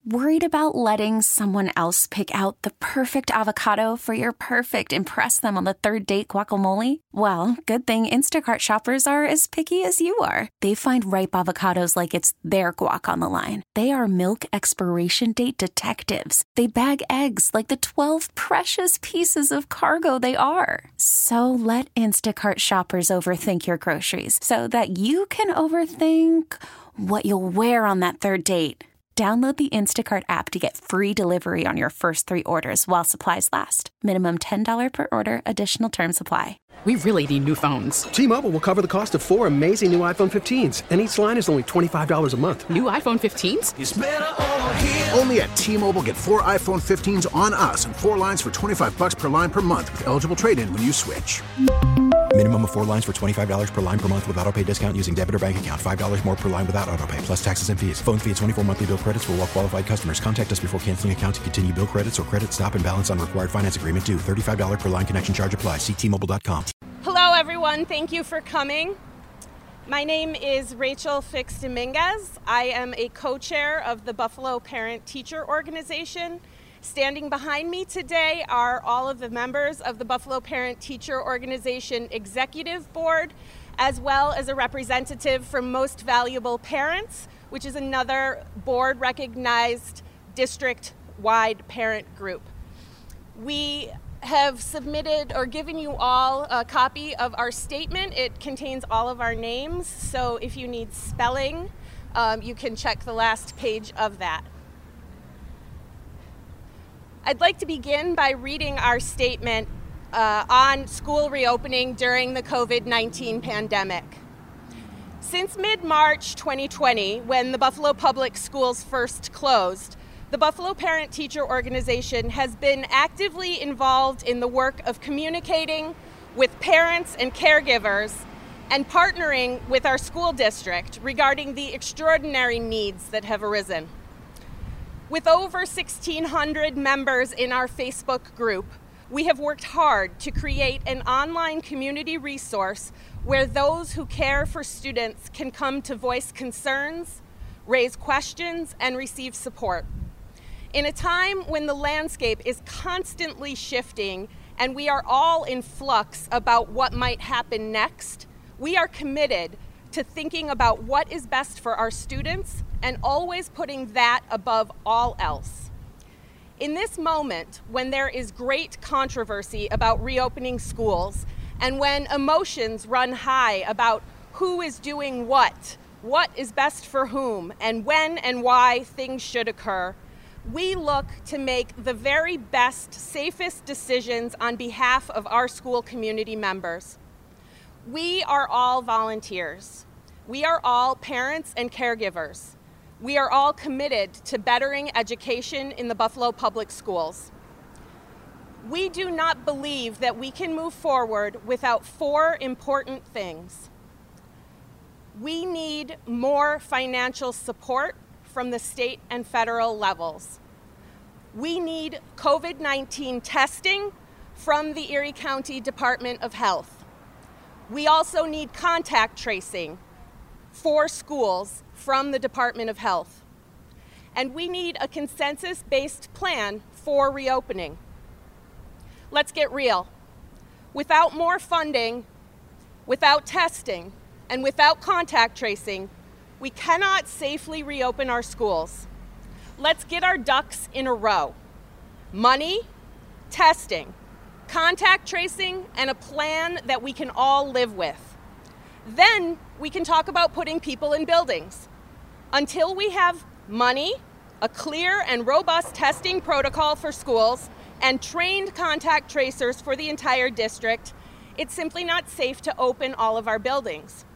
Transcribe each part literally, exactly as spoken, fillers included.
Worried about letting someone else pick out the perfect avocado for your perfect impress them on the third date guacamole? Well, good thing Instacart shoppers are as picky as you are. They find ripe avocados like it's their guac on the line. They are milk expiration date detectives. They bag eggs like the twelve precious pieces of cargo they are. So let Instacart shoppers overthink your groceries so that you can overthink what you'll wear on that third date. Download the Instacart app to get free delivery on your first three orders while supplies last. Minimum ten dollars per order. Additional terms apply. We really need new phones. T-Mobile will cover the cost of four amazing new iPhone fifteens, and each line is only twenty-five dollars a month. New iPhone fifteens? It's better over here. Only at T-Mobile, get four iPhone fifteens on us and four lines for twenty-five dollars per line per month with eligible trade-in when you switch. Minimum of four lines for twenty-five dollars per line per month with autopay discount using debit or bank account. five dollars more per line without autopay, plus taxes and fees. Phone fee at twenty-four monthly bill credits for well-qualified customers. Contact us before canceling account to continue bill credits or credit stop and balance on required finance agreement due. thirty-five dollars per line connection charge applies. See T Mobile dot com. Hello, everyone. Thank you for coming. My name is Rachel Fix-Dominguez. I am a co-chair of the Buffalo Parent Teacher Organization. Standing behind me today are all of the members of the Buffalo Parent Teacher Organization Executive Board, as well as a representative from Most Valuable Parents, which is another board-recognized district-wide parent group. We have submitted or given you all a copy of our statement. It contains all of our names, so if you need spelling, um, you can check the last page of that. I'd like to begin by reading our statement uh, on school reopening during the COVID nineteen pandemic. Since mid-March twenty twenty, when the Buffalo Public Schools first closed, the Buffalo Parent Teacher Organization has been actively involved in the work of communicating with parents and caregivers and partnering with our school district regarding the extraordinary needs that have arisen. With over sixteen hundred members in our Facebook group, we have worked hard to create an online community resource where those who care for students can come to voice concerns, raise questions, and receive support. In a time when the landscape is constantly shifting and we are all in flux about what might happen next, we are committed to thinking about what is best for our students and always putting that above all else. In this moment, when there is great controversy about reopening schools and when emotions run high about who is doing what, what is best for whom, and when and why things should occur, we look to make the very best, safest decisions on behalf of our school community members. We are all volunteers. We are all parents and caregivers. We are all committed to bettering education in the Buffalo Public Schools. We do not believe that we can move forward without four important things. We need more financial support from the state and federal levels. We need COVID nineteen testing from the Erie County Department of Health. We also need contact tracing for schools from the Department of Health. And we need a consensus-based plan for reopening. Let's get real. Without more funding, without testing, and without contact tracing, we cannot safely reopen our schools. Let's get our ducks in a row. Money, testing, contact tracing, and a plan that we can all live with. Then we can talk about putting people in buildings. Until we have money, a clear and robust testing protocol for schools, and trained contact tracers for the entire district, it's simply not safe to open all of our buildings.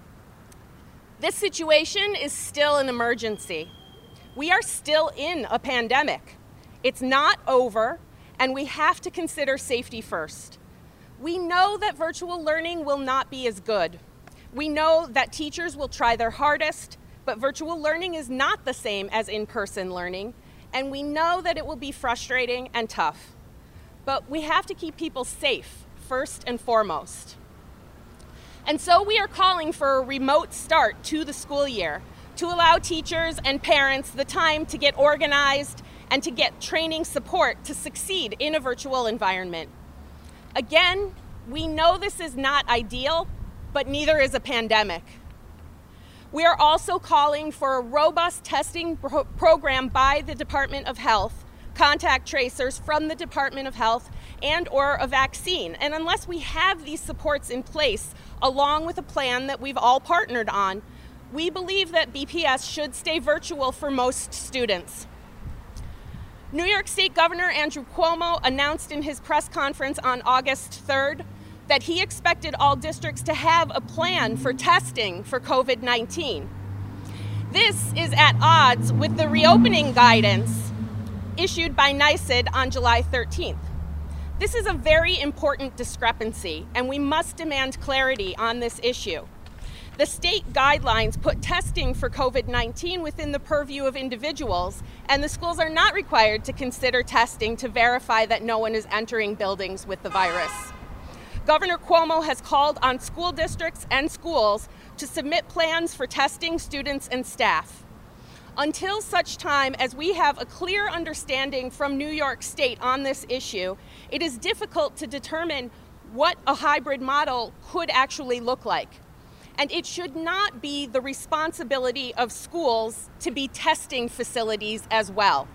This situation is still an emergency. We are still in a pandemic. It's not over, and we have to consider safety first. We know that virtual learning will not be as good. We know that teachers will try their hardest, but virtual learning is not the same as in-person learning, and we know that it will be frustrating and tough. But we have to keep people safe, first and foremost. And so we are calling for a remote start to the school year to allow teachers and parents the time to get organized and to get training support to succeed in a virtual environment. Again, we know this is not ideal, but neither is a pandemic. We are also calling for a robust testing pro- program by the Department of Health, contact tracers from the Department of Health, and or a vaccine. And unless we have these supports in place, along with a plan that we've all partnered on, we believe that B P S should stay virtual for most students. New York State Governor Andrew Cuomo announced in his press conference on August third that he expected all districts to have a plan for testing for COVID nineteen. This is at odds with the reopening guidance issued by NYSED on July thirteenth. This is a very important discrepancy, and we must demand clarity on this issue. The state guidelines put testing for COVID nineteen within the purview of individuals, and the schools are not required to consider testing to verify that no one is entering buildings with the virus. Governor Cuomo has called on school districts and schools to submit plans for testing students and staff. Until such time as we have a clear understanding from New York State on this issue, it is difficult to determine what a hybrid model could actually look like. And it should not be the responsibility of schools to be testing facilities as well.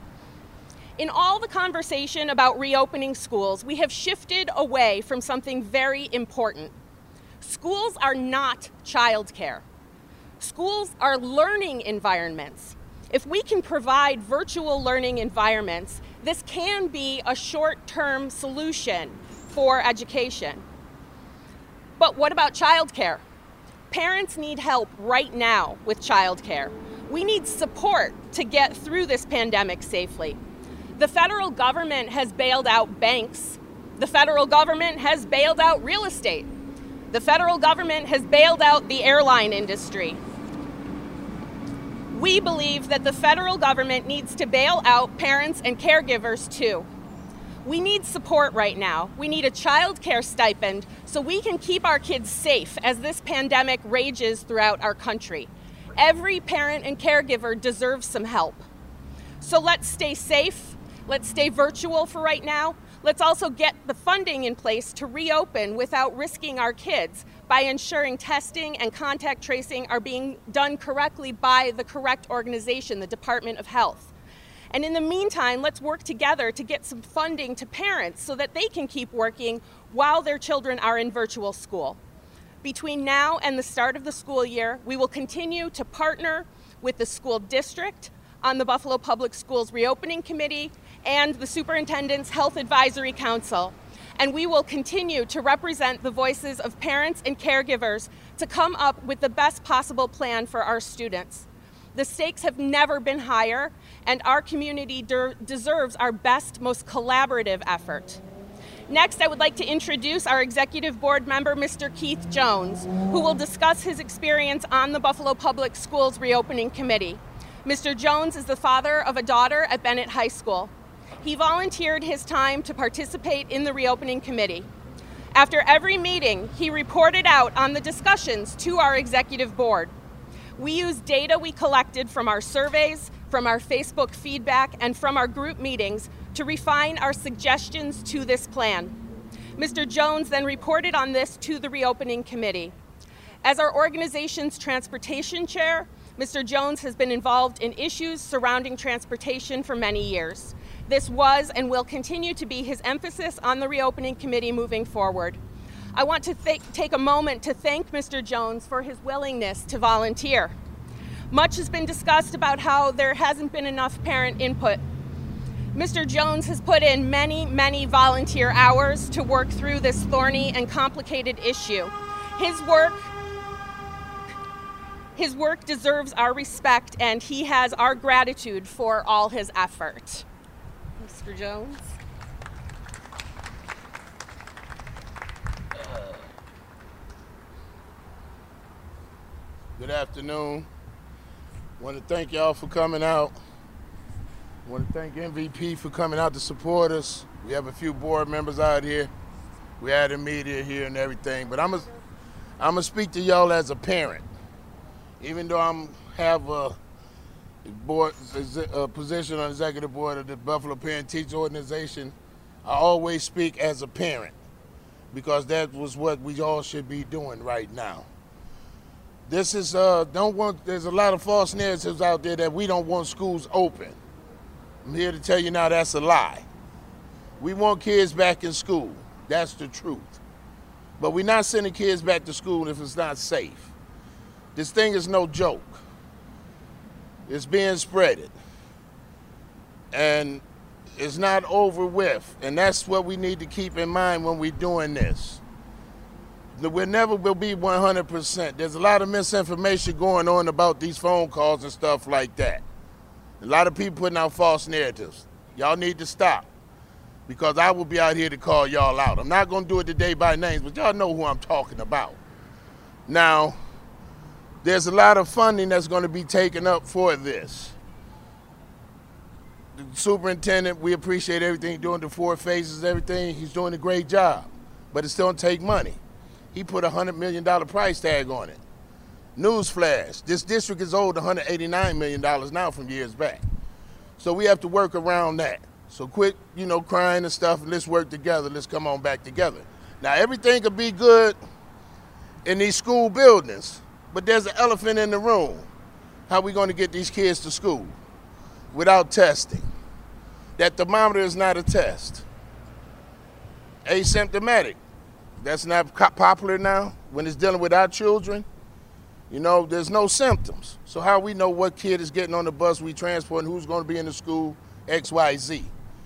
In all the conversation about reopening schools, we have shifted away from something very important. Schools are not childcare. Schools are learning environments. If we can provide virtual learning environments, this can be a short-term solution for education. But what about childcare? Parents need help right now with childcare. We need support to get through this pandemic safely. The federal government has bailed out banks. The federal government has bailed out real estate. The federal government has bailed out the airline industry. We believe that the federal government needs to bail out parents and caregivers too. We need support right now. We need a child care stipend so we can keep our kids safe as this pandemic rages throughout our country. Every parent and caregiver deserves some help. So let's stay safe. Let's stay virtual for right now. Let's also get the funding in place to reopen without risking our kids by ensuring testing and contact tracing are being done correctly by the correct organization, the Department of Health. And in the meantime, let's work together to get some funding to parents so that they can keep working while their children are in virtual school. Between now and the start of the school year, we will continue to partner with the school district on the Buffalo Public Schools Reopening Committee and the Superintendent's Health Advisory Council. And we will continue to represent the voices of parents and caregivers to come up with the best possible plan for our students. The stakes have never been higher, and our community de- deserves our best, most collaborative effort. Next, I would like to introduce our Executive Board member, Mister Keith Jones, who will discuss his experience on the Buffalo Public Schools Reopening Committee. Mister Jones is the father of a daughter at Bennett High School. He volunteered his time to participate in the Reopening Committee. After every meeting, he reported out on the discussions to our Executive Board. We used data we collected from our surveys, from our Facebook feedback, and from our group meetings to refine our suggestions to this plan. Mister Jones then reported on this to the Reopening Committee. As our organization's transportation chair, Mister Jones has been involved in issues surrounding transportation for many years. This was and will continue to be his emphasis on the Reopening Committee moving forward. I want to th- take a moment to thank Mister Jones for his willingness to volunteer. Much has been discussed about how there hasn't been enough parent input. Mister Jones has put in many, many volunteer hours to work through this thorny and complicated issue. His work, his work deserves our respect, and he has our gratitude for all his effort. Mister Jones. Good afternoon. I want to thank y'all for coming out. I want to thank M V P for coming out to support us. We have a few board members out here. We had the media here and everything, but I'm gonna I'm gonna speak to y'all as a parent. Even though I'm have a board, a position on the executive board of the Buffalo Parent Teacher Organization, I always speak as a parent because that was what we all should be doing right now. This is, uh, don't want, there's a lot of false narratives out there that we don't want schools open. I'm here to tell you now that's a lie. We want kids back in school. That's the truth. But we're not sending kids back to school if it's not safe. This thing is no joke. It's being spreaded. And it's not over with. And that's what we need to keep in mind when we're doing this. We never will be one hundred percent. There's a lot of misinformation going on about these phone calls and stuff like that. A lot of people putting out false narratives. Y'all need to stop because I will be out here to call y'all out. I'm not going to do it today by names, but y'all know who I'm talking about. Now, there's a lot of funding that's going to be taken up for this. The superintendent, we appreciate everything he's doing, the four phases, everything. He's doing a great job, but it's going to take money. He put a one hundred million dollars price tag on it. Newsflash, this district is owed one hundred eighty-nine million dollars now from years back. So we have to work around that. So quit, you know, crying and stuff, and let's work together. Let's come on back together. Now, everything could be good in these school buildings, but there's an elephant in the room. How are we going to get these kids to school without testing? That thermometer is not a test. Asymptomatic. That's not popular now when it's dealing with our children. You know, there's no symptoms. So how we know what kid is getting on the bus we transport and who's going to be in the school, X, Y, Z.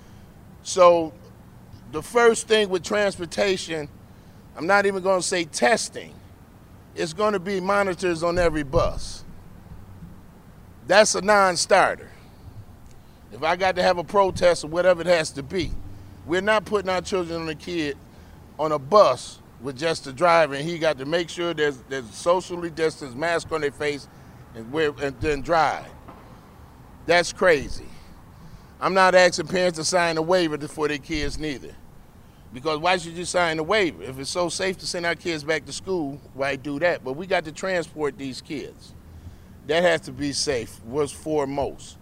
So the first thing with transportation, I'm not even going to say testing. It's going to be monitors on every bus. That's a non-starter. If I got to have a protest or whatever it has to be, we're not putting our children on a kid on a bus with just the driver, and he got to make sure there's, there's socially distanced, mask on their face, and, wear, and then drive. That's crazy. I'm not asking parents to sign a waiver for their kids neither. Because why should you sign a waiver? If it's so safe to send our kids back to school, why do that? But we got to transport these kids. That has to be safe, was foremost.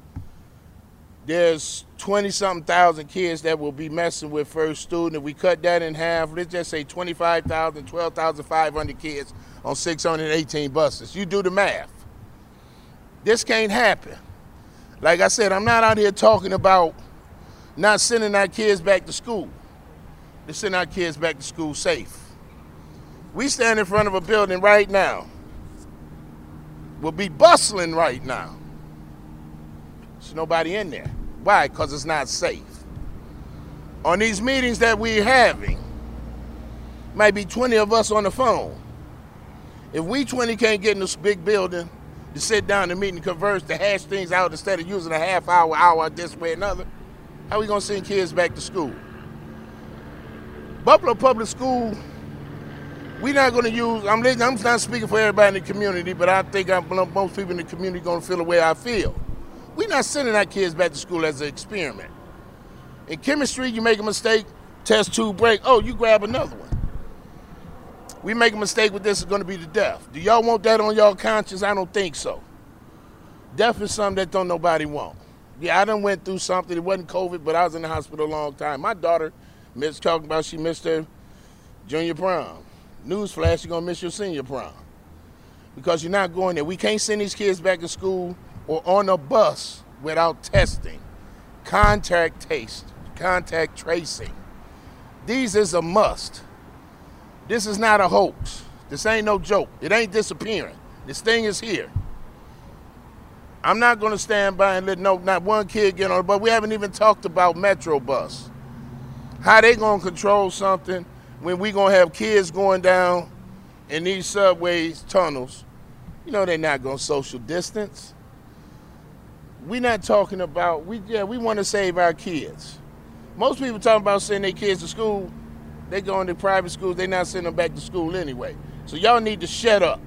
There's twenty-something thousand kids that will be messing with first student. If we cut that in half, let's just say twenty-five thousand, twelve thousand five hundred kids on six hundred eighteen buses. You do the math. This can't happen. Like I said, I'm not out here talking about not sending our kids back to school. Let's send our kids back to school safe. We stand in front of a building right now. We'll be bustling right now. There's nobody in there. Why? Because it's not safe. On these meetings that we're having, might be twenty of us on the phone. If we twenty can't get in this big building to sit down and meet and converse, to hash things out instead of using a half hour, hour this way or another, how are we going to send kids back to school? Buffalo Public School, we're not going to use, I'm, I'm not speaking for everybody in the community, but I think I'm, most people in the community are going to feel the way I feel. We're not sending our kids back to school as an experiment. In chemistry, you make a mistake, test tube break, oh, you grab another one. We make a mistake with this, it's going to be the death. Do y'all want that on y'all conscience? I don't think so. Death is something that don't nobody want. Yeah, I done went through something. It wasn't COVID, but I was in the hospital a long time. My daughter, Miss talking about she missed her junior prom. Newsflash, you're going to miss your senior prom because you're not going there. We can't send these kids back to school or on a bus without testing, contact taste, contact tracing. These is a must. This is not a hoax. This ain't no joke. It ain't disappearing. This thing is here. I'm not going to stand by and let no, not one kid get on it, but we haven't even talked about Metro Bus. How they going to control something when we going to have kids going down in these subways, tunnels? You know they're not going to social distance. We're not talking about, we yeah, we want to save our kids. Most people talking about sending their kids to school, they going to private schools, they not sending them back to school anyway. So y'all need to shut up.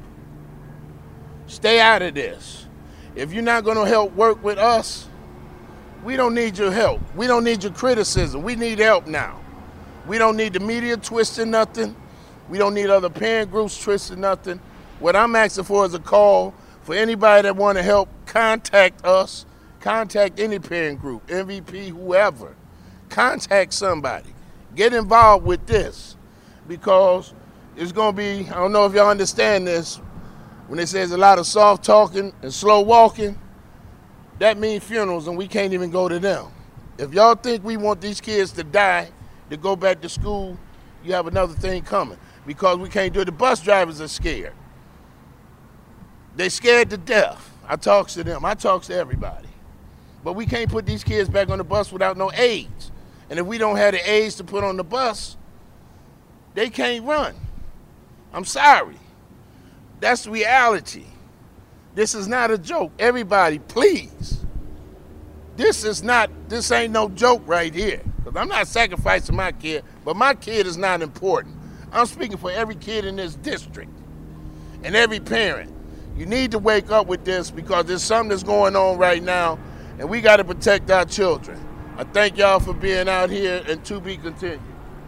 Stay out of this. If you're not going to help work with us, we don't need your help. We don't need your criticism. We need help now. We don't need the media twisting nothing. We don't need other parent groups twisting nothing. What I'm asking for is a call For anybody that want to help, contact us. Contact any parent group, M V P, whoever. Contact somebody. Get involved with this, because it's going to be, I don't know if y'all understand this, when it says a lot of soft talking and slow walking, that means funerals, and we can't even go to them. If y'all think we want these kids to die, to go back to school, you have another thing coming, because we can't do it. The bus drivers are scared. They scared to death. I talks to them. I talks to everybody. But we can't put these kids back on the bus without no aids. And if we don't have the aids to put on the bus, they can't run. I'm sorry. That's reality. This is not a joke. Everybody, please. This is not, this ain't no joke right here. Because I'm not sacrificing my kid, but my kid is not important. I'm speaking for every kid in this district and every parent. You need to wake up with this, because there's something that's going on right now, and we got to protect our children. I thank y'all for being out here, and to be continued.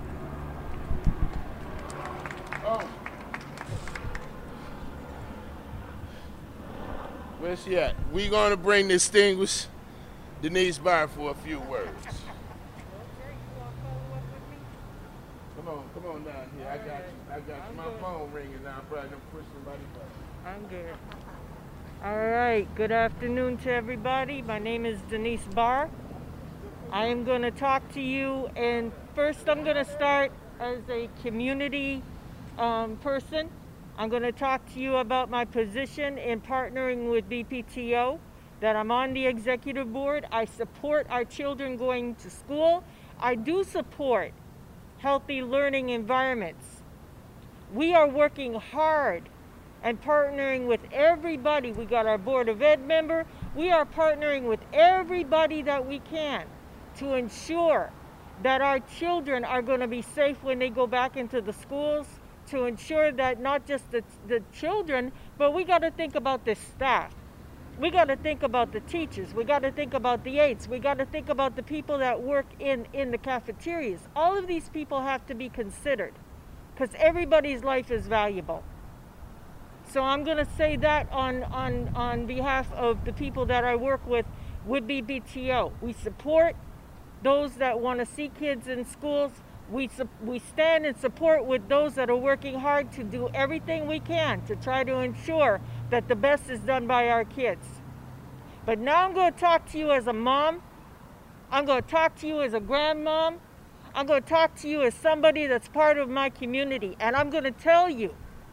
Oh. Where's she at? We're going to bring distinguished Denise Barr for a few words. Come on, come on down here. I got you. I got you. My phone ringing now. I'm probably going to push somebody back. I'm good. All right. Good afternoon to everybody. My name is Denise Barr. I am going to talk to you, and first I'm going to start as a community um, person. I'm going to talk to you about my position in partnering with B P T O, that I'm on the executive board. I support our children going to school. I do support healthy learning environments. We are working hard and partnering with everybody. We got our Board of Ed member. We are partnering with everybody that we can to ensure that our children are going to be safe when they go back into the schools, to ensure that not just the, the children, but we got to think about the staff. We got to think about the teachers. We got to think about the aides. We got to think about the people that work in, in the cafeterias. All of these people have to be considered, because everybody's life is valuable. So I'm going to say that on, on, on behalf of the people that I work with, with B P T O. We support those that want to see kids in schools. We, we stand in support with those that are working hard to do everything we can to try to ensure that the best is done by our kids. But now I'm going to talk to you as a mom. I'm going to talk to you as a grandmom. I'm going to talk to you as somebody that's part of my community. And I'm going to tell you,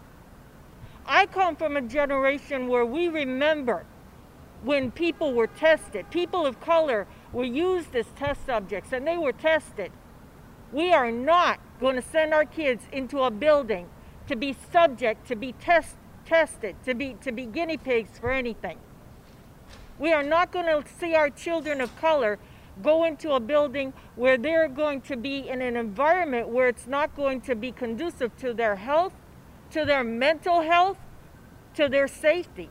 I come from a generation where we remember when people were tested. People of color were used as test subjects, and they were tested. We are not going to send our kids into a building to be subject, to be test, tested, to be, to be guinea pigs for anything. We are not going to see our children of color go into a building where they're going to be in an environment where it's not going to be conducive to their health, to their mental health, to their safety.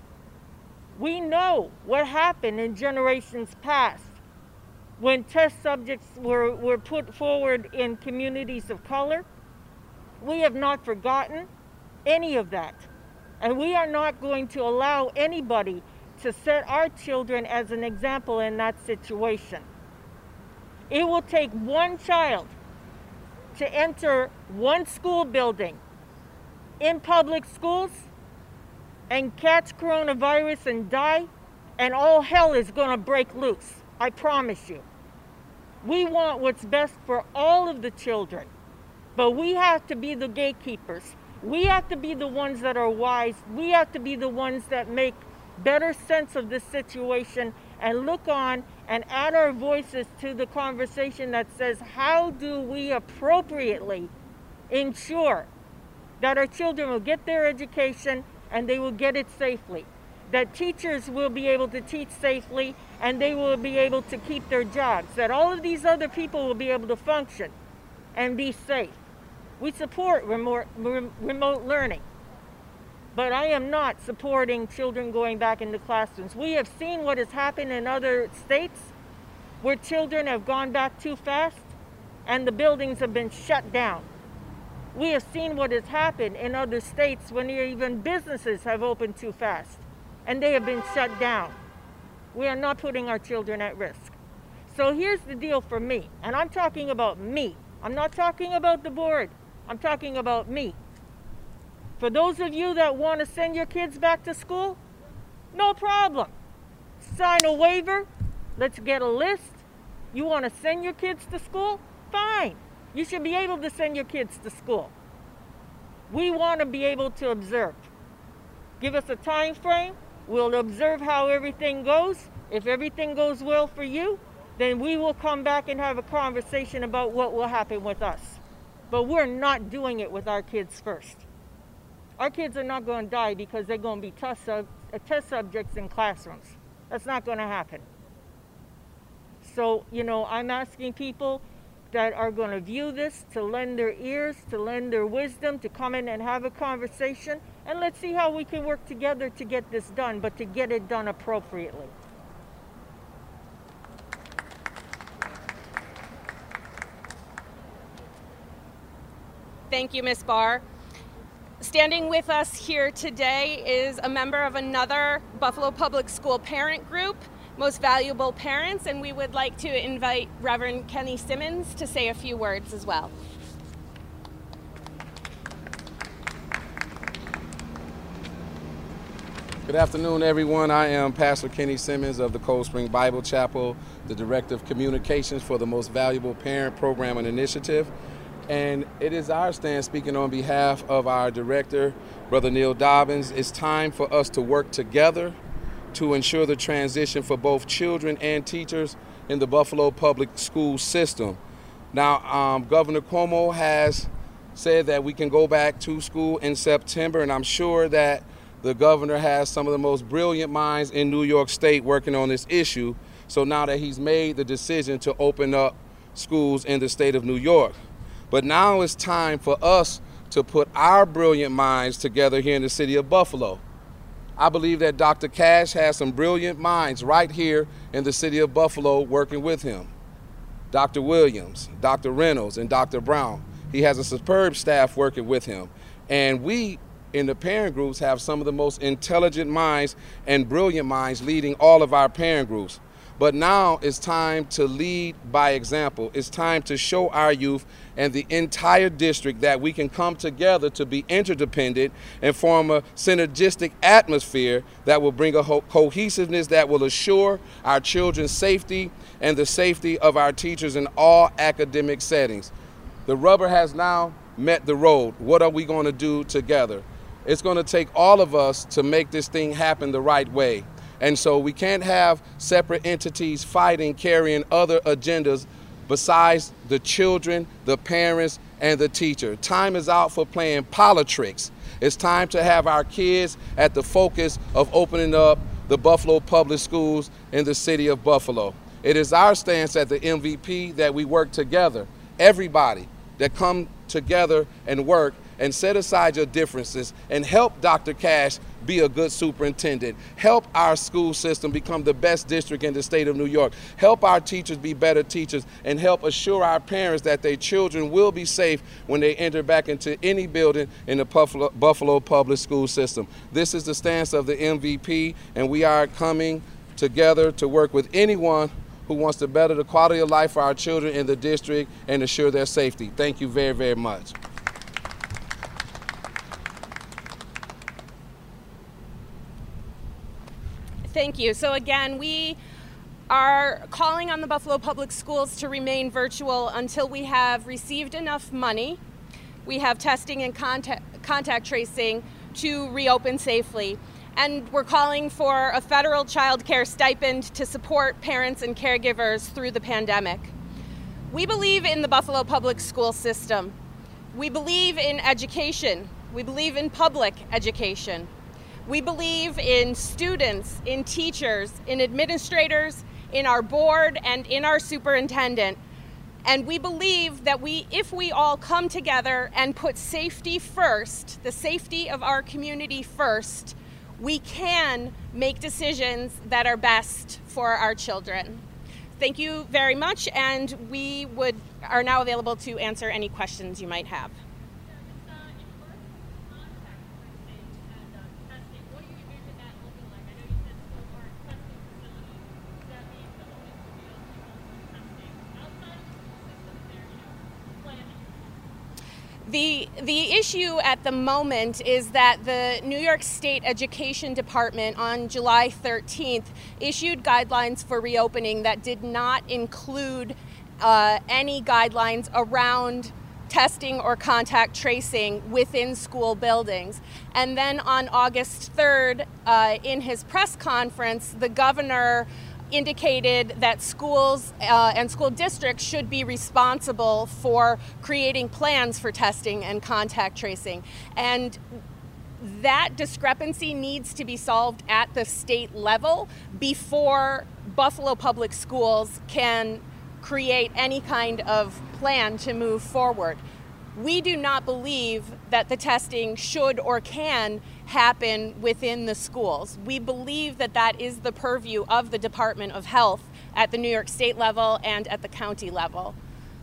We know what happened in generations past when test subjects were, were put forward in communities of color. We have not forgotten any of that. And we are not going to allow anybody to set our children as an example in that situation. It will take one child to enter one school building in public schools and catch coronavirus and die, and all hell is going to break loose. I promise you. We want what's best for all of the children, but we have to be the gatekeepers. We have to be the ones that are wise. We have to be the ones that make better sense of this situation and look on and add our voices to the conversation that says, how do we appropriately ensure that our children will get their education and they will get it safely, that teachers will be able to teach safely and they will be able to keep their jobs, that all of these other people will be able to function and be safe. We support remote, remote learning, but I am not supporting children going back into classrooms. We have seen what has happened in other states where children have gone back too fast and the buildings have been shut down. We have seen what has happened in other states when even businesses have opened too fast. and they have been shut down. We are not putting our children at risk. So here's the deal for me, and I'm talking about me. I'm not talking about the board. I'm talking about me. For those of you that want to send your kids back to school, no problem. Sign a waiver. Let's get a list. You want to send your kids to school? Fine. You should be able to send your kids to school. We want to be able to observe. Give us a time frame. We'll observe how everything goes. If everything goes well for you, then we will come back and have a conversation about what will happen with us. But we're not doing it with our kids first. Our kids are not going to die because they're going to be test, sub- test subjects in classrooms. That's not going to happen. So, you know, I'm asking people that are going to view this to lend their ears, to lend their wisdom, to come in and have a conversation, and let's see how we can work together to get this done, but to get it done appropriately. Thank you, Miz Barr. Standing with us here today is a member of another Buffalo Public School parent group, Most Valuable Parents, and we would like to invite Reverend Kenny Simmons to say a few words as well. Good afternoon, everyone. I am Pastor Kenny Simmons of the Cold Spring Bible Chapel, the Director of Communications for the Most Valuable Parent Program and Initiative. And it is our stand, speaking on behalf of our director, Brother Neil Dobbins. It's time for us to work together to ensure the transition for both children and teachers in the Buffalo Public School system. Now, um, Governor Cuomo has said that we can go back to school in September, and I'm sure that the governor has some of the most brilliant minds in New York State working on this issue. So now that he's made the decision to open up schools in the state of New York. But now it's time for us to put our brilliant minds together here in the city of Buffalo. I believe that Doctor Cash has some brilliant minds right here in the city of Buffalo working with him. Doctor Williams, Doctor Reynolds, and Doctor Brown. He has a superb staff working with him. And we in the parent groups have some of the most intelligent minds and brilliant minds leading all of our parent groups. But now it's time to lead by example. It's time to show our youth and the entire district that we can come together to be interdependent and form a synergistic atmosphere that will bring a co- cohesiveness that will assure our children's safety and the safety of our teachers in all academic settings. The rubber has now met the road. What are we going to do together? It's going to take all of us to make this thing happen the right way. And so we can't have separate entities fighting, carrying other agendas besides the children, the parents, and the teacher. Time is out for playing politics. It's time to have our kids at the focus of opening up the Buffalo Public Schools in the city of Buffalo. It is our stance at the M V P that we work together. Everybody that come together and work and set aside your differences and help Doctor Cash be a good superintendent. Help our school system become the best district in the state of New York. Help our teachers be better teachers and help assure our parents that their children will be safe when they enter back into any building in the Buffalo, Buffalo Public School system. This is the stance of the M V P, and we are coming together to work with anyone who wants to better the quality of life for our children in the district and ensure their safety. Thank you very, very much. Thank you. So again, we are calling on the Buffalo Public Schools to remain virtual until we have received enough money, we have testing and contact, contact tracing to reopen safely. And we're calling for a federal child care stipend to support parents and caregivers through the pandemic. We believe in the Buffalo Public School system. We believe in education. We believe in public education. We believe in students, in teachers, in administrators, in our board, and in our superintendent. And we believe that we, if we all come together and put safety first, the safety of our community first, we can make decisions that are best for our children. Thank you very much, and we would are now available to answer any questions you might have. The, the issue at the moment is that the New York State Education Department on July thirteenth issued guidelines for reopening that did not include uh, any guidelines around testing or contact tracing within school buildings. And then on August third, uh, in his press conference, the governor indicated that schools uh, and school districts should be responsible for creating plans for testing and contact tracing. And that discrepancy needs to be solved at the state level before Buffalo Public Schools can create any kind of plan to move forward. We do not believe that the testing should or can happen within the schools. We believe that that is the purview of the Department of Health at the New York State level and at the county level.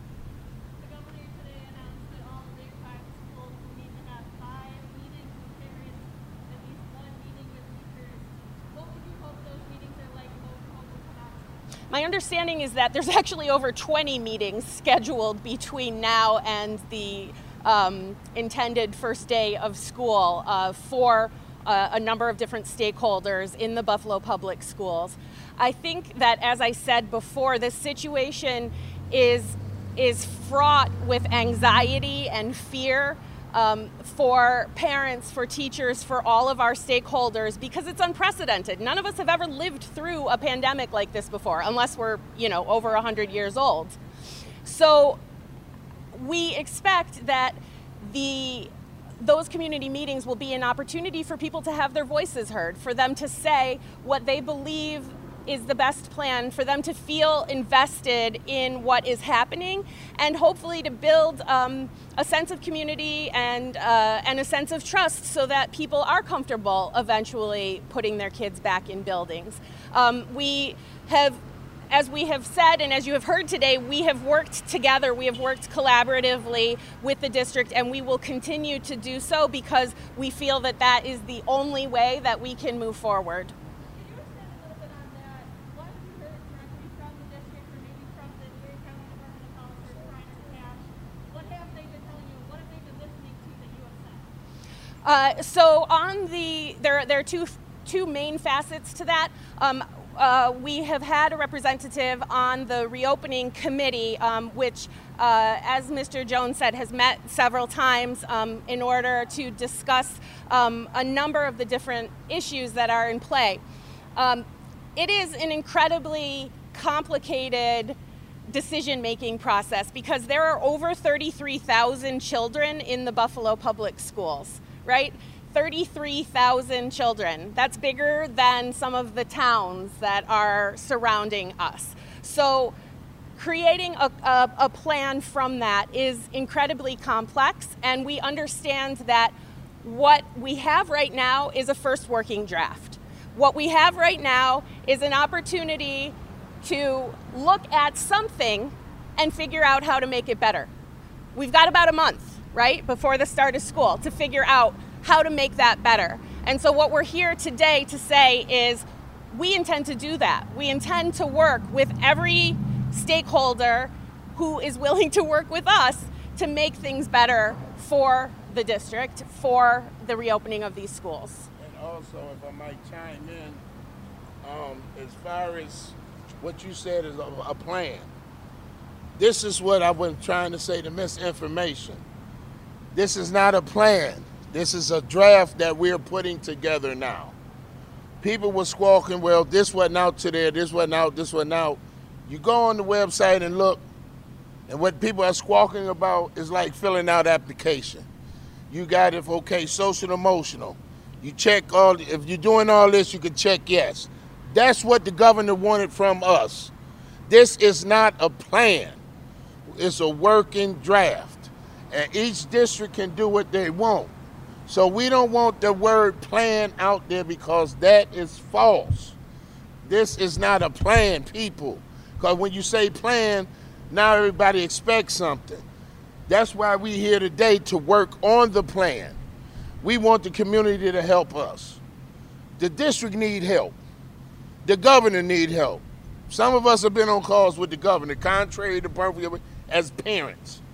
The governor today announced that all Grade five schools will need to have five meetings with parents, at least one meeting with teachers. What would you hope those meetings are like? What would you hope will come out? My understanding is that there's actually over twenty meetings scheduled between now and the um, intended first day of school uh, for uh, a number of different stakeholders in the Buffalo Public Schools. I think that, as I said before, this situation is, is fraught with anxiety and fear Um, for parents, for teachers, for all of our stakeholders, because it's unprecedented. None of us have ever lived through a pandemic like this before, unless we're, you know, over one hundred years old. So we expect that the those community meetings will be an opportunity for people to have their voices heard, for them to say what they believe is the best plan, for them to feel invested in what is happening, and hopefully to build um, a sense of community and uh, and a sense of trust so that people are comfortable eventually putting their kids back in buildings. Um, we have, as we have said and as you have heard today, we have worked together, we have worked collaboratively with the district, and we will continue to do so because we feel that that is the only way that we can move forward. Uh, so on the, there, there are two, two main facets to that. Um, uh, we have had a representative on the reopening committee, um, which, uh, as Mister Jones said, has met several times um, in order to discuss um, a number of the different issues that are in play. Um, it is an incredibly complicated decision-making process because there are over thirty-three thousand children in the Buffalo Public Schools. Right? thirty-three thousand children. That's bigger than some of the towns that are surrounding us. So creating a, a, a plan from that is incredibly complex, and we understand that what we have right now is a first working draft. What we have right now is an opportunity to look at something and figure out how to make it better. We've got about a month, right, before the start of school to figure out how to make that better. And so what we're here today to say is we intend to do that. We intend to work with every stakeholder who is willing to work with us to make things better for the district, for the reopening of these schools. And also, if I might chime in, um, as far as what you said is a, a plan, this is what I was trying to say, the misinformation. This is not a plan. This is a draft that we're putting together now. People were squawking, well, this wasn't out today, this wasn't out, this wasn't out. You go on the website and look, and what people are squawking about is like filling out application. You got it, okay, social emotional. You check all, if you're doing all this, you can check yes. That's what the governor wanted from us. This is not a plan. It's a working draft. And each district can do what they want. So we don't want the word plan out there because that is false. This is not a plan, people. Because when you say plan, now everybody expects something. That's why we're here today, to work on the plan. We want the community to help us. The district need help. The governor need help. Some of us have been on calls with the governor, contrary to perfect, as parents.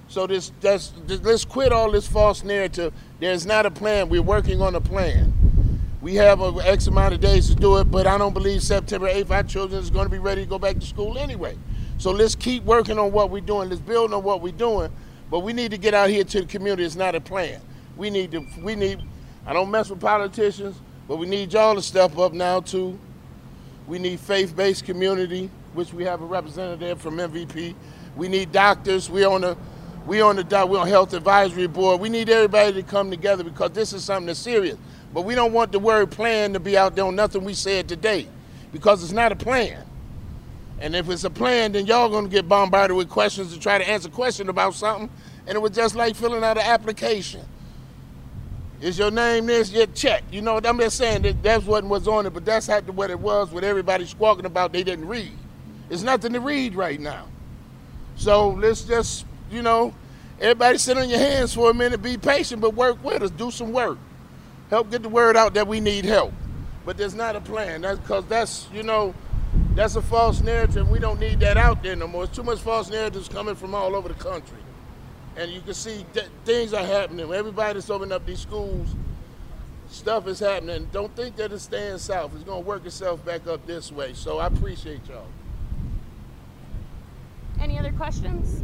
So this, that's, this, let's quit all this false narrative. There's not a plan. We're working on a plan. We have an X amount of days to do it, but I don't believe September eighth our children is going to be ready to go back to school anyway. So let's keep working on what we're doing. Let's build on what we're doing. But we need to get out here to the community. It's not a plan. We need to, we need, I don't mess with politicians, but we need y'all to step up now too. We need faith-based community, which we have a representative from M V P. We need doctors. We on the, we on the, we on health advisory board. We need everybody to come together because this is something that's serious. But we don't want the word plan to be out there on nothing we said today, because it's not a plan. And if it's a plan, then y'all gonna get bombarded with questions to try to answer questions about something, and it was just like filling out an application. Is your name this? Yeah, check. You know, I'm just saying that that's what was on it, but that's how, what it was, what everybody squawking about they didn't read. There's nothing to read right now. So let's just, you know, everybody sit on your hands for a minute, be patient, but work with us, do some work. Help get the word out that we need help. But there's not a plan. That's because that's, you know, that's a false narrative. We don't need that out there no more. There's too much false narratives coming from all over the country. And you can see that things are happening. Everybody that's opening up these schools, stuff is happening. Don't think that it's staying south. It's going to work itself back up this way. So I appreciate y'all. Any other questions?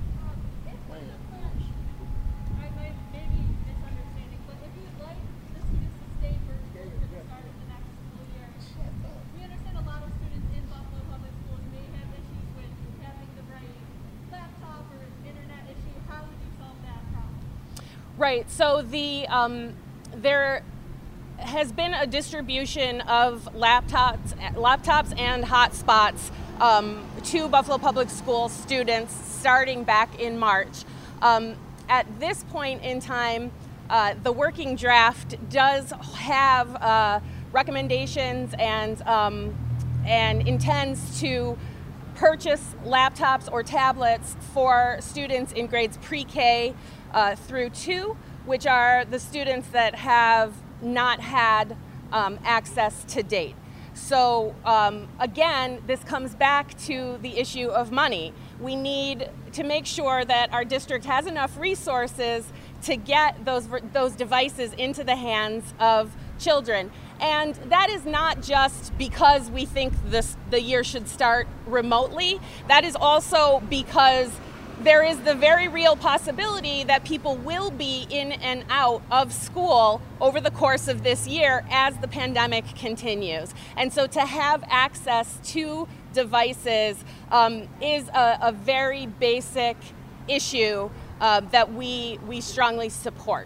Right, so the um, there has been a distribution of laptops, laptops and hotspots um, to Buffalo Public Schools students starting back in March. Um, at this point in time, uh, the working draft does have uh, recommendations and um, and intends to purchase laptops or tablets for students in grades pre-K Uh, through two, which are the students that have not had um, access to date. So um, again, this comes back to the issue of money. We need to make sure that our district has enough resources to get those, those devices into the hands of children. And that is not just because we think this, the year should start remotely. That is also because there is the very real possibility that people will be in and out of school over the course of this year as the pandemic continues. And so to have access to devices um, is a, a very basic issue uh, that we, we strongly support.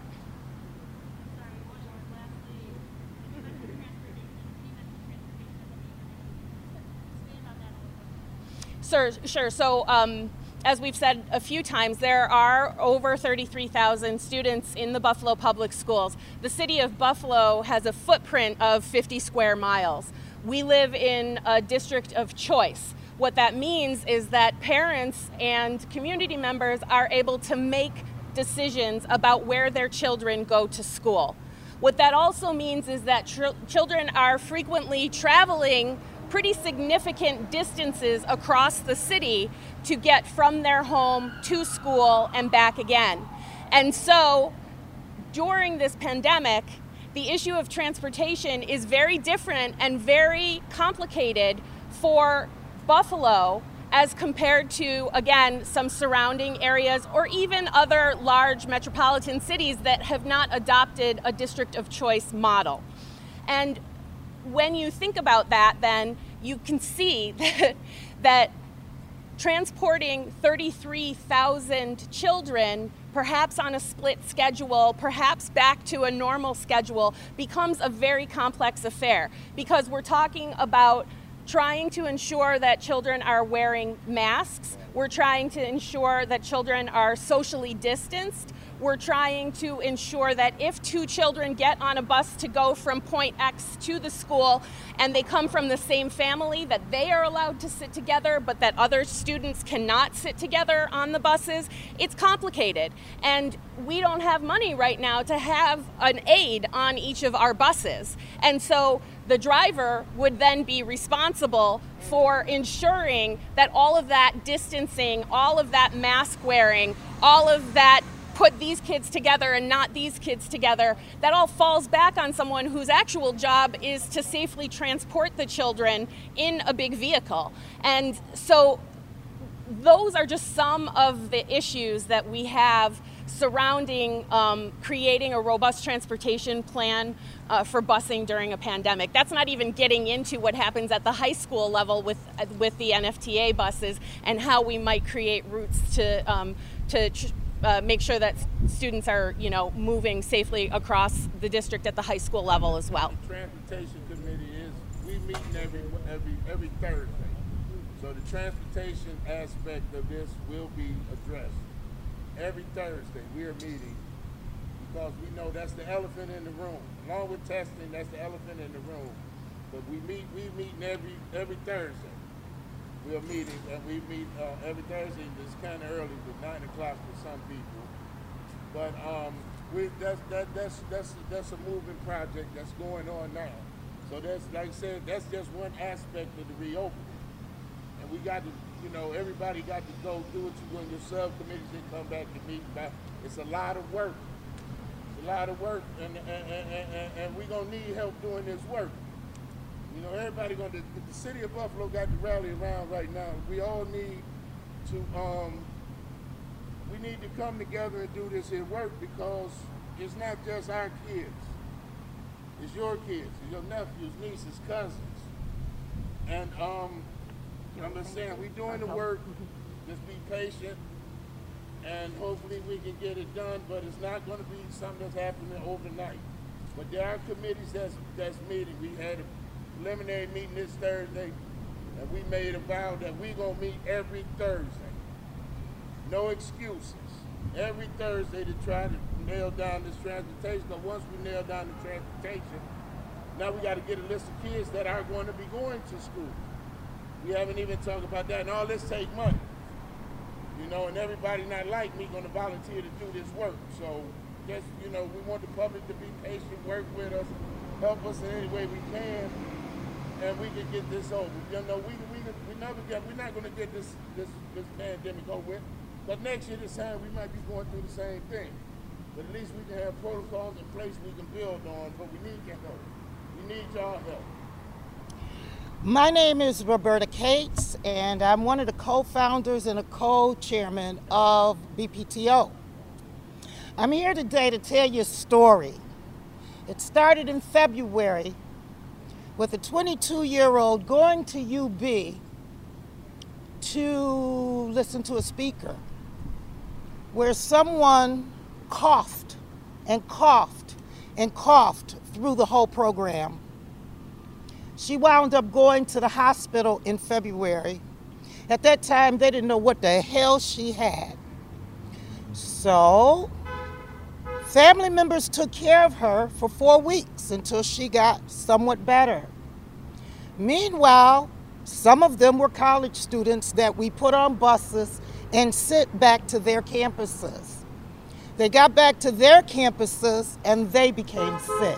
Sure, sure. So, um, as we've said a few times, there are over thirty-three thousand students in the Buffalo Public Schools. The city of Buffalo has a footprint of fifty square miles. We live in a district of choice. What that means is that parents and community members are able to make decisions about where their children go to school. What that also means is that tr- children are frequently traveling pretty significant distances across the city to get from their home to school and back again. And so during this pandemic, the issue of transportation is very different and very complicated for Buffalo as compared to, again, some surrounding areas or even other large metropolitan cities that have not adopted a district of choice model. And when you think about that, then you can see that, that transporting thirty-three thousand children, perhaps on a split schedule, perhaps back to a normal schedule, becomes a very complex affair because we're talking about trying to ensure that children are wearing masks. We're trying to ensure that children are socially distanced. we're trying to ensure that if two children get on a bus to go from point X to the school and they come from the same family, that they are allowed to sit together, but that other students cannot sit together on the buses. It's complicated, and we don't have money right now to have an aide on each of our buses. And so the driver would then be responsible for ensuring that all of that distancing, all of that mask wearing, all of that put these kids together and not these kids together, that all falls back on someone whose actual job is to safely transport the children in a big vehicle. And so those are just some of the issues that we have surrounding um, creating a robust transportation plan uh, for busing during a pandemic. That's not even getting into what happens at the high school level with with the N F T A buses and how we might create routes to um, to tr- uh, make sure that students are, you know, moving safely across the district at the high school level as well. The transportation committee is we meeting every every every Thursday, so the transportation aspect of this will be addressed. Every Thursday we are meeting because we know that's the elephant in the room. Along with testing, that's the elephant in the room. But we meet, we meeting every every Thursday. We are meeting, and we meet uh, every Thursday. It's kind of early, but nine o'clock for some people. But um, we that's that that's that's that's a moving project that's going on now. So that's, like I said, that's just one aspect of the reopening. And we got to, you know, everybody got to go do what you do in your subcommittees and come back and meet. About. It's a lot of work. It's a lot of work, and and, and, and, and we're gonna need help doing this work. You know, everybody gonna. The, the city of Buffalo got to rally around right now. We all need to. Um, we need to come together and do this here work because it's not just our kids. It's your kids, it's your nephews, nieces, cousins, and um. I'm just saying, we're doing the work, just be patient, and hopefully we can get it done, but it's not going to be something that's happening overnight. But there are committees that's, that's meeting. We had a preliminary meeting this Thursday, and we made a vow that we're going to meet every Thursday. No excuses. Every Thursday to try to nail down this transportation, but once we nail down the transportation, now we got to get a list of kids that are going to be going to school. We haven't even talked about that, and all this take money. You know, and everybody not like me gonna volunteer to do this work. So just, you know, we want the public to be patient, work with us, help us in any way we can, and we can get this over. You know, we we we never get, we're not gonna get this this this pandemic over with. But next year this time we might be going through the same thing. But at least we can have protocols in place we can build on, but we need your help. We need y'all help. My name is Roberta Cates, and I'm one of the co-founders and a co-chairman of B P T O. I'm here today to tell you a story. It started in February with a twenty-two-year-old going to U B to listen to a speaker where someone coughed and coughed and coughed through the whole program. She wound up going to the hospital in February. At that time, they didn't know what the hell she had. So, family members took care of her for four weeks until she got somewhat better. Meanwhile, some of them were college students that we put on buses and sent back to their campuses. They got back to their campuses and they became sick.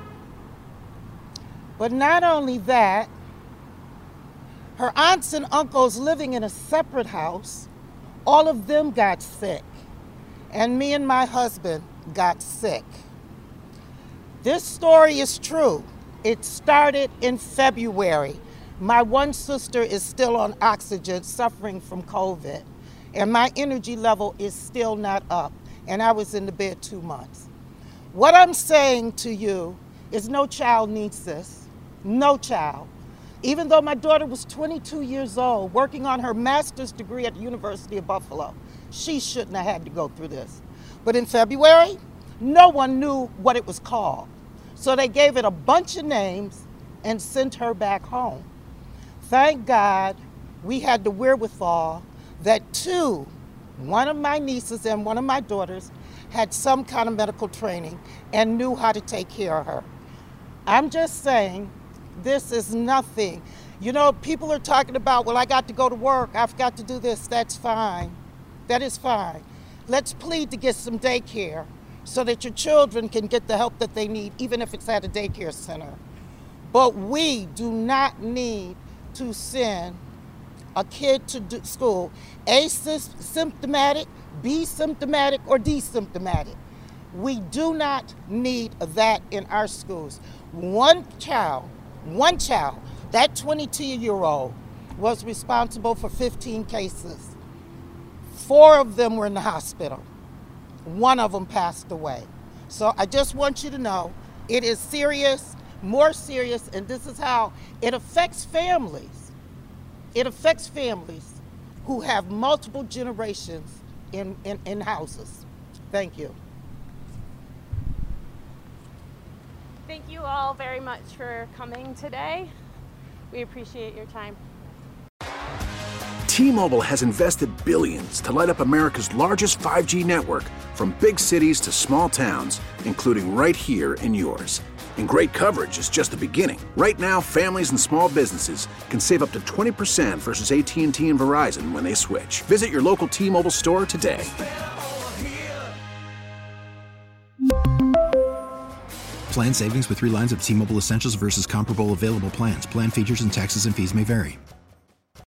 But not only that, her aunts and uncles living in a separate house, all of them got sick. And me and my husband got sick. This story is true. It started in February. My one sister is still on oxygen, suffering from COVID. And my energy level is still not up. And I was in the bed two months. What I'm saying to you is no child needs this. No child. Even though my daughter was twenty-two years old, working on her master's degree at the University of Buffalo, she shouldn't have had to go through this. But in February, no one knew what it was called. So they gave it a bunch of names and sent her back home. Thank God we had the wherewithal that two, one of my nieces and one of my daughters, had some kind of medical training and knew how to take care of her. I'm just saying, this is nothing. You know, people are talking about, well, I got to go to work, I've got to do this. That's fine. That is fine. Let's plead to get some daycare so that your children can get the help that they need, even if it's at a daycare center. But we do not need to send a kid to do school asymptomatic, B symptomatic, or D symptomatic. We do not need that in our schools. One child, one child, that twenty-two-year-old was responsible for fifteen cases. Four of them were in the hospital. One of them passed away. So I just want you to know it is serious, more serious, and this is how it affects families. It affects families who have multiple generations in, in, in houses. Thank you. Thank you all very much for coming today. We appreciate your time. T-Mobile has invested billions to light up America's largest five G network, from big cities to small towns, including right here in yours. And great coverage is just the beginning. Right now, families and small businesses can save up to twenty percent versus A T and T and Verizon when they switch. Visit your local T-Mobile store today. Plan savings with three lines of T-Mobile Essentials versus comparable available plans. Plan features and taxes and fees may vary.